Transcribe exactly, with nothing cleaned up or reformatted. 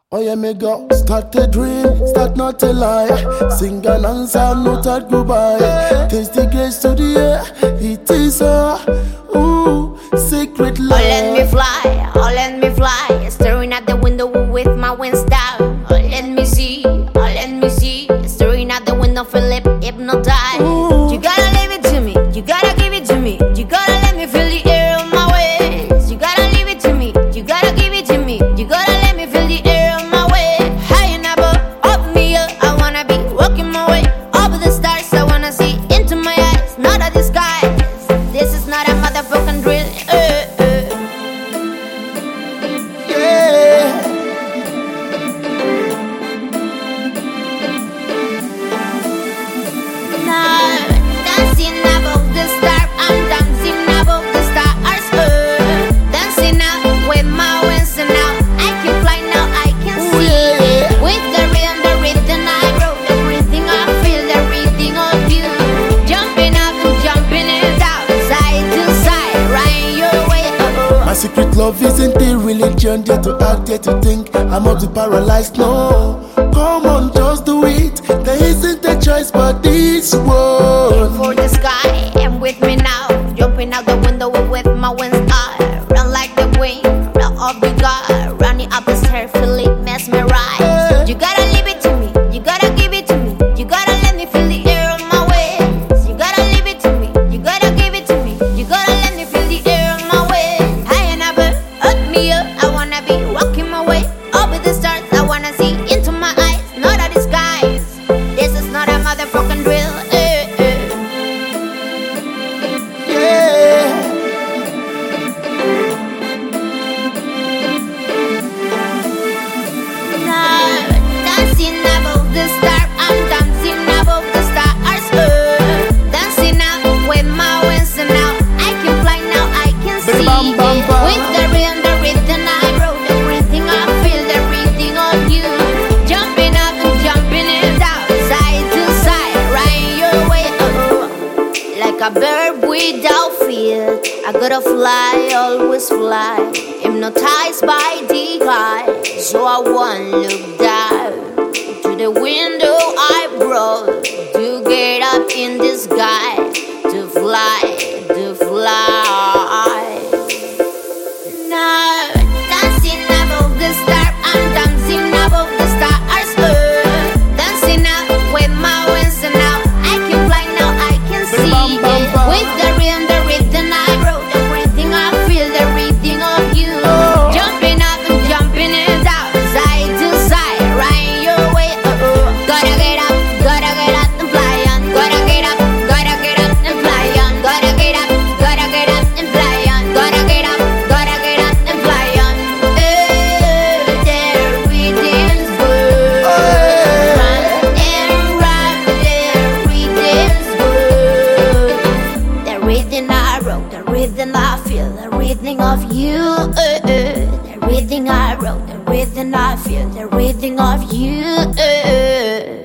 Oh yeah, me go start to dream, start not to lie. Sing and answer, not at goodbye. Taste the grace to the air, it is a ooh, secret love. Oh, let me fly, oh, let me fly. Staring at the window with my wings down. Oh, let me see, oh, let me see. Staring at the window, Philip hypnotized. Ooh. You gotta leave it to me, you gotta give it to me. You gotta let me feel the air on my waist. You gotta leave it to me, you gotta give it to me. You gotta let me feel the air on my waist. High and above, up me up, I wanna be walking my way. Up the stars, I wanna see into my eyes, not a disguise. This is not a motherfucking drill. Uh, uh. Yeah. Now, dancing above the star, I'm dancing above the stars. Uh. Dancing out with my wings and now I can fly now, I can see. Yeah. With the rhythm, the rhythm I wrote, everything I feel, everything of you. Jumping up and jumping it down, side to side, right your way. Uh-oh. My secret love isn't a religion, yet to act, yet to think. I'm not the paralyzed, no. Come on, just do it. There isn't a choice but this one. For the sky, and with me now. Jumping out the window with my wings up. Run like the wind, run off the guard. Running up the stairs, feeling mesmerized. You gotta leave it to me, you gotta give it to me. You gotta let me feel the air on my waist. You gotta leave it to me, you gotta give it to me. You gotta let me feel the air on my waist. High and above, up me up. I wanna be walking my way. Up with the stars, I wanna see into my eyes, not a disguise. This is not a motherfucking drill. Uh, uh. Yeah. Now, dancing above the star, I'm dancing above the stars. Uh. Dancing out with my wings and now I can fly now, I can see. Bam, bam, bam. With the rhythm, the rhythm I wrote, everything I feel, everything of you. Jumping up and jumping it down, side to side, right your way. Uh-oh. Like a bird without fear, I gotta fly, always fly. Hypnotized by the guy, so I won't look down. To the window I brought to get up in the sky, to fly, to fly. Now, dancing above the star, I'm dancing above the stars. Uh. Dancing out with my wings and now I can fly now, I can see. Bam, bam, bam. With the rhythm, the rhythm I wrote, everything I feel, everything of you. Oh. Jumping up and jumping it down, side to side, right your way. Uh-oh. Gotta get up, gotta get up and fly on. Gotta get up, gotta get up and fly on. Gotta get up, gotta get up and fly on. Gotta get up, gotta get up and fly on. Oh, there rhythm's good. Run and run, there rhythm's good. The rhythm I wrote, the rhythm I feel, the rhythm of you. Uh, uh. The rhythm I wrote, the rhythm I feel, the rhythm of you. Uh, uh.